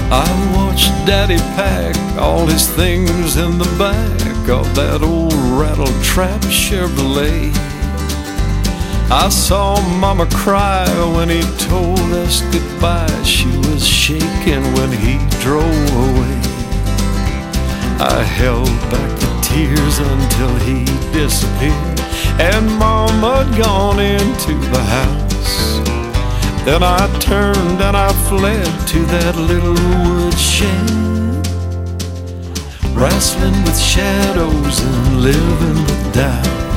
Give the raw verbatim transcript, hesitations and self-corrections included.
I watched Daddy pack all his things in the back of that old rattle-trap Chevrolet. I saw Mama cry when he told us goodbye. She was shaking when he drove away. I held back the tears until he disappeared and Mama had gone into the house. Then I turned and I fled to that little woodshed, wrestling with shadows and living with doubt.